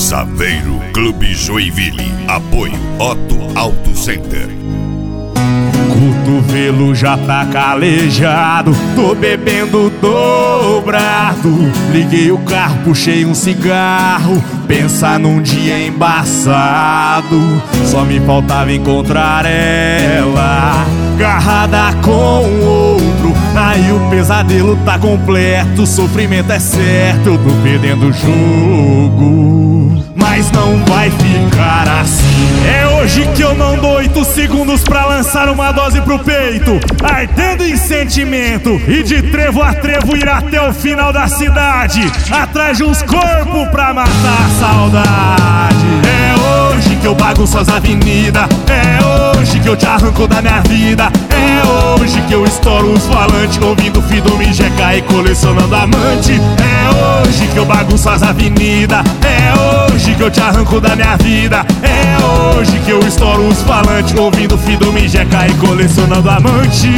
Saveiro Clube Joinville. Apoio Otto Auto Center. Cotovelo já tá calejado, tô bebendo dobrado. Liguei o carro, puxei um cigarro, pensar num dia embaçado. Só me faltava encontrar ela, agarrada com outro. Aí o pesadelo tá completo, o sofrimento é certo. Eu tô perdendo o jogo, mas não vai ficar assim. É hoje que eu não dou 8 segundos pra lançar uma dose pro peito, ardendo em sentimento, e de trevo a trevo ir até o final da cidade, atrás de uns corpos pra matar a saudade. É hoje que eu bagunço as avenidas, é hoje que eu te arranco da minha vida, é hoje que eu estouro os falantes, ouvindo Fido Mijeca e colecionando amante. É hoje que eu bagunço as avenidas, é hoje que eu te arranco da minha vida, é hoje que eu estouro os falantes, ouvindo Fido Mijeca e colecionando amante.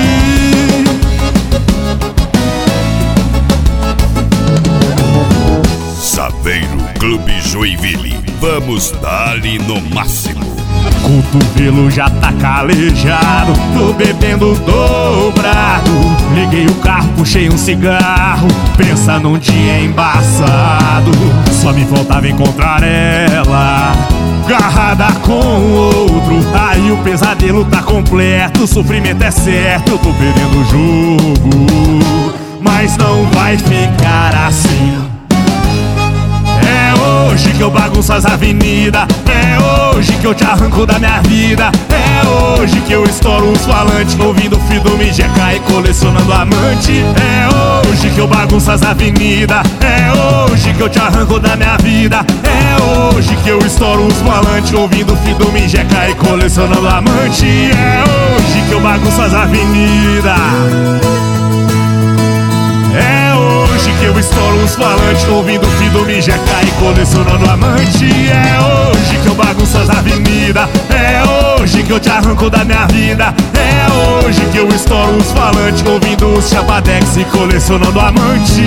Saveiro Clube Joinville. Vamos dar-lhe no máximo. Cotovelo já tá calejado, tô bebendo dobrado. Liguei o carro, puxei um cigarro, pensa num dia embaçado. Só me faltava encontrar ela, agarrada com outro. Aí o pesadelo tá completo, o sofrimento é certo. Eu tô perdendo o jogo, mas não vai ficar assim. É hoje que eu bagunço as avenidas, é hoje que eu te arranco da minha vida, é hoje que eu estouro os falantes, ouvindo Fido Mijeca e colecionando amante. É hoje que eu bagunço as avenidas, é hoje que eu te arranco da minha vida, é hoje que eu estouro os falantes, ouvindo Fido Mijeca e colecionando amante. É hoje que eu bagunço as avenidas, é hoje que eu estouro os falantes, ouvindo Fido Mijeca e colecionando amante. É hoje que eu bagunço as avenidas, é hoje que eu te arranco da minha vida, é hoje que eu estouro os falantes, ouvindo os chapadex e colecionando amante.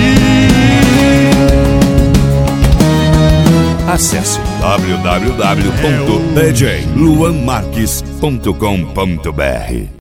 Acesse www.djluanmarques.com.br.